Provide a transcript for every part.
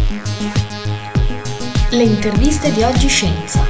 Le interviste di Oggi Scienza.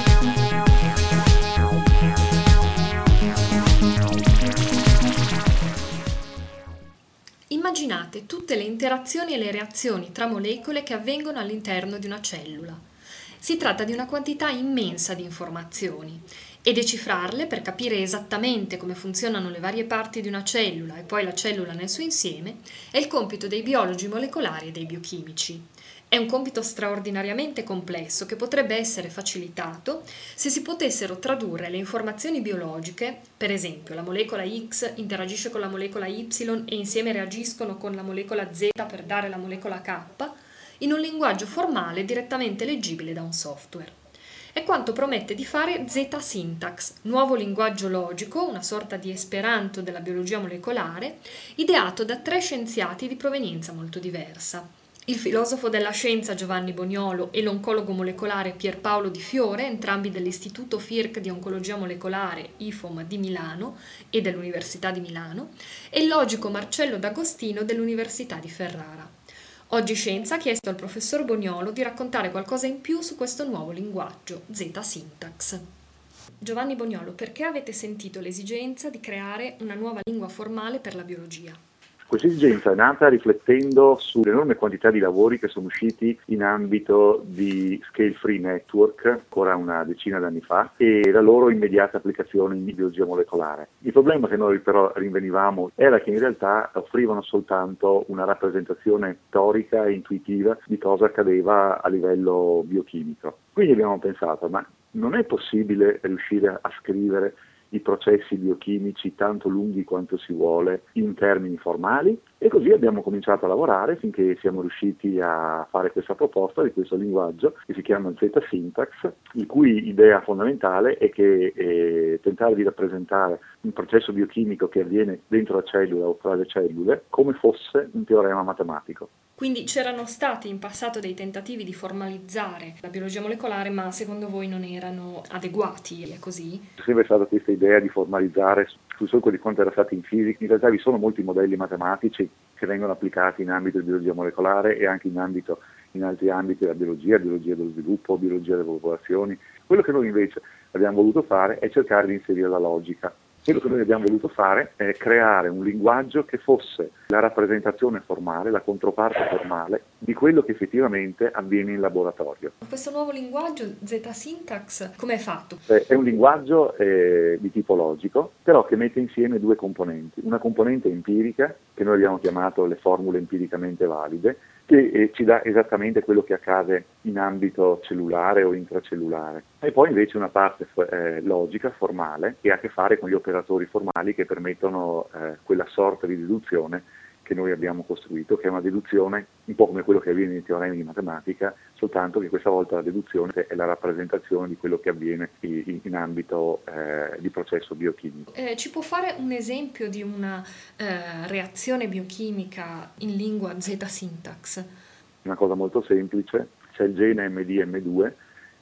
Immaginate tutte le interazioni e le reazioni tra molecole che avvengono all'interno di una cellula. Si tratta di una quantità immensa di informazioni e decifrarle per capire esattamente come funzionano le varie parti di una cellula e poi la cellula nel suo insieme è il compito dei biologi molecolari e dei biochimici. È un compito straordinariamente complesso che potrebbe essere facilitato se si potessero tradurre le informazioni biologiche, per esempio la molecola X interagisce con la molecola Y e insieme reagiscono con la molecola Z per dare la molecola K, in un linguaggio formale direttamente leggibile da un software. È quanto promette di fare Z-Syntax, nuovo linguaggio logico, una sorta di esperanto della biologia molecolare, ideato da 3 scienziati di provenienza molto diversa. Il filosofo della scienza Giovanni Boniolo e l'oncologo molecolare Pierpaolo Di Fiore, entrambi dell'Istituto FIRC di Oncologia Molecolare IFOM di Milano e dell'Università di Milano, e il logico Marcello D'Agostino dell'Università di Ferrara. Oggi Scienza ha chiesto al professor Boniolo di raccontare qualcosa in più su questo nuovo linguaggio, Z-Syntax. Giovanni Boniolo, perché avete sentito l'esigenza di creare una nuova lingua formale per la biologia? Questa esigenza è nata riflettendo sull'enorme quantità di lavori che sono usciti in ambito di scale free network ancora una decina d'anni fa e la loro immediata applicazione in biologia molecolare. Il problema che noi però rinvenivamo era che in realtà offrivano soltanto una rappresentazione teorica e intuitiva di cosa accadeva a livello biochimico. Quindi abbiamo pensato, ma non è possibile riuscire a scrivere i processi biochimici tanto lunghi quanto si vuole in termini formali, e così abbiamo cominciato a lavorare finché siamo riusciti a fare questa proposta di questo linguaggio che si chiama Z-Syntax, il cui idea fondamentale è che tentare di rappresentare un processo biochimico che avviene dentro la cellula o tra le cellule come fosse un teorema matematico. Quindi c'erano stati in passato dei tentativi di formalizzare la biologia molecolare, ma secondo voi non erano adeguati, è così? C'è sempre stata questa idea di formalizzare sul solco di quanto era stato in fisica. In realtà vi sono molti modelli matematici che vengono applicati in ambito di biologia molecolare e anche in altri ambiti della biologia dello sviluppo, biologia delle popolazioni. Quello che noi invece abbiamo voluto fare è cercare di inserire la logica. Quello che noi abbiamo voluto fare è creare un linguaggio che fosse la rappresentazione formale, la controparte formale di quello che effettivamente avviene in laboratorio. Questo nuovo linguaggio, Z-Syntax, come è fatto? È un linguaggio di tipo logico, però che mette insieme 2 componenti. Una componente empirica, che noi abbiamo chiamato le formule empiricamente valide, che ci dà esattamente quello che accade in ambito cellulare o intracellulare. E poi invece una parte logica, formale, che ha a che fare con gli operatori formali che permettono quella sorta di deduzione che noi abbiamo costruito, che è una deduzione un po' come quello che avviene nei teoremi di matematica, soltanto che questa volta la deduzione è la rappresentazione di quello che avviene in ambito di processo biochimico. Ci può fare un esempio di una reazione biochimica in lingua Z-Syntax? Una cosa molto semplice, c'è il gene MDM2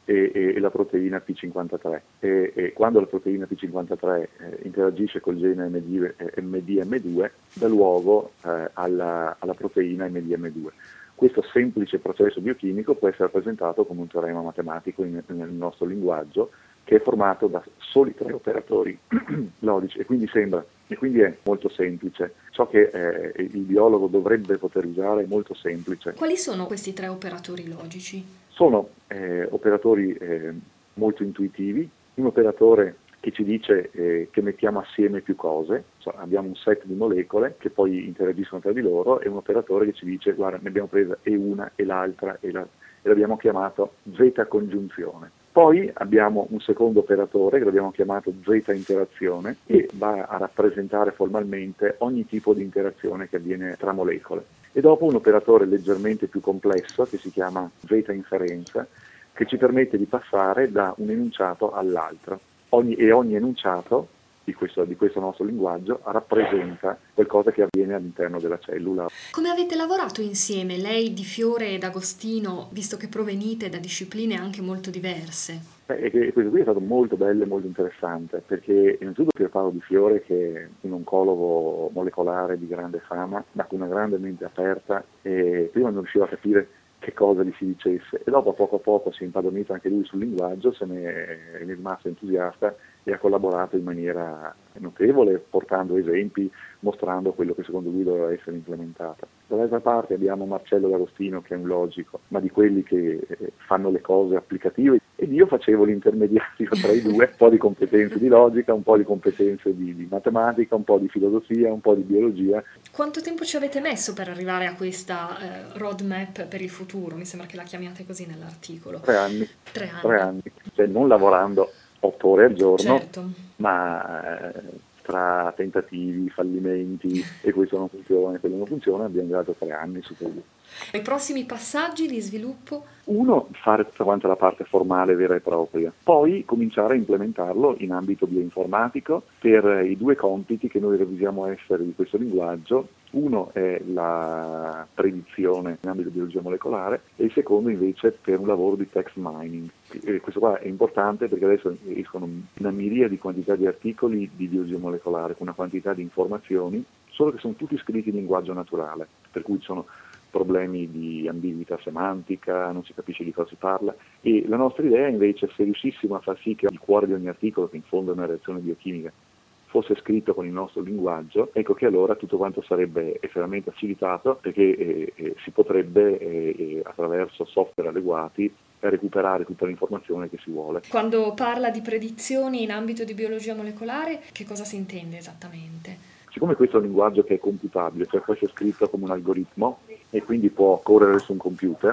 e la proteina P53 e quando la proteina P53 interagisce col gene MDM2 dà luogo alla proteina MDM2. Questo semplice processo biochimico può essere rappresentato come un teorema matematico nel nostro linguaggio, che è formato da soli 3 operatori logici e quindi è molto semplice. Ciò che il biologo dovrebbe poter usare è molto semplice. Quali sono questi 3 operatori logici? Sono operatori molto intuitivi, un operatore che ci dice che mettiamo assieme più cose, abbiamo un set di molecole che poi interagiscono tra di loro, e un operatore che ci dice guarda, ne abbiamo presa e una e l'altra e l'abbiamo chiamato Z-congiunzione. Poi abbiamo un secondo operatore che l'abbiamo chiamato Z-interazione e va a rappresentare formalmente ogni tipo di interazione che avviene tra molecole. E dopo un operatore leggermente più complesso che si chiama Z-inferenza, che ci permette di passare da un enunciato all'altro. Ogni enunciato di questo nostro linguaggio rappresenta qualcosa che avviene all'interno della cellula. Come avete lavorato insieme, lei, Di Fiore ed Agostino, visto che provenite da discipline anche molto diverse? Questo qui è stato molto bello e molto interessante, perché innanzitutto Pierpaolo Di Fiore, che è un oncologo molecolare di grande fama, ma con una grande mente aperta, e prima non riusciva a capire che cosa gli si dicesse, e dopo a poco si è impadronito anche lui sul linguaggio, se ne è rimasto entusiasta e ha collaborato in maniera notevole, portando esempi, mostrando quello che secondo lui doveva essere implementato. Dall'altra parte abbiamo Marcello D'Agostino, che è un logico, ma di quelli che fanno le cose applicative, ed io facevo l'intermediario tra i due, un po' di competenze di logica, un po' di competenze di matematica, un po' di filosofia, un po' di biologia. Quanto tempo ci avete messo per arrivare a questa roadmap per il futuro? Mi sembra che la chiamiate così nell'articolo. 3 anni, 3 anni. cioè non lavorando 8 ore al giorno, Certo. ma tra tentativi, fallimenti, e questo non funziona, e quello non funziona, abbiamo dato 3 anni su quello. I prossimi passaggi di sviluppo? Uno, fare tutta quanta la parte formale vera e propria, poi cominciare a implementarlo in ambito bioinformatico per i due compiti che noi ravvisiamo essere di questo linguaggio. Uno è la predizione in ambito di biologia molecolare e il secondo invece per un lavoro di text mining. E questo qua è importante perché adesso escono una miriade di quantità di articoli di biologia molecolare con una quantità di informazioni, solo che sono tutti scritti in linguaggio naturale, per cui ci sono problemi di ambiguità semantica, non si capisce di cosa si parla, e la nostra idea invece è se riuscissimo a far sì che il cuore di ogni articolo, che in fondo è una reazione biochimica, fosse scritto con il nostro linguaggio, ecco che allora tutto quanto sarebbe estremamente facilitato, perché si potrebbe attraverso software adeguati recuperare tutta l'informazione che si vuole. Quando parla di predizioni in ambito di biologia molecolare, che cosa si intende esattamente? Siccome questo è un linguaggio che è computabile, cioè può essere scritto come un algoritmo e quindi può correre su un computer,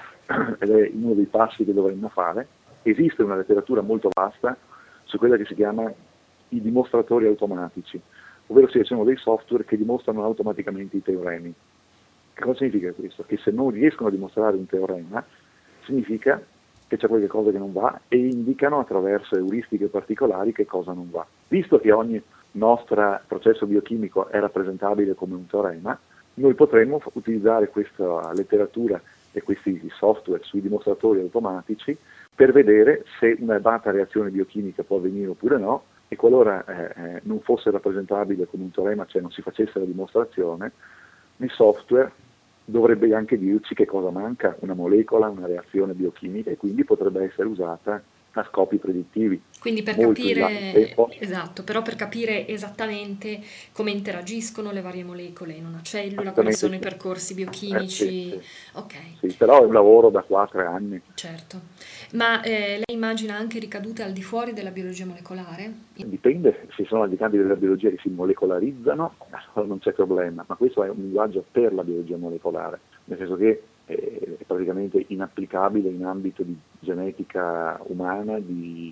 ed è uno dei passi che dovremmo fare, esiste una letteratura molto vasta su quella che si chiama i dimostratori automatici, ovvero ci sono dei software che dimostrano automaticamente i teoremi. Che cosa significa questo? Che se non riescono a dimostrare un teorema, significa che c'è qualcosa che non va e indicano attraverso euristiche particolari che cosa non va. Visto che ogni nostro processo biochimico è rappresentabile come un teorema, noi potremmo utilizzare questa letteratura e questi software sui dimostratori automatici per vedere se una data reazione biochimica può avvenire oppure no, e qualora non fosse rappresentabile come un teorema, cioè non si facesse la dimostrazione, il software dovrebbe anche dirci che cosa manca, una molecola, una reazione biochimica, e quindi potrebbe essere usata a scopi predittivi. Quindi per Molto in là nel capire, tempo. esatto, però per capire esattamente come interagiscono le varie molecole in una cellula, quali Assolutamente sono i sì. percorsi Sì, biochimici. sì. Ok, Sì, però è un lavoro da 4 anni. certo. Ma lei immagina anche ricadute al di fuori della biologia molecolare? Dipende, se sono abitanti della biologia che si molecolarizzano, allora non c'è problema, ma questo è un linguaggio per la biologia molecolare, nel senso che è praticamente inapplicabile in ambito di genetica umana, di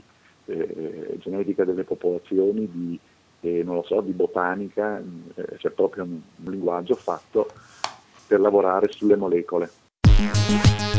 genetica delle popolazioni, di, non lo so, di botanica, c'è proprio un linguaggio fatto per lavorare sulle molecole.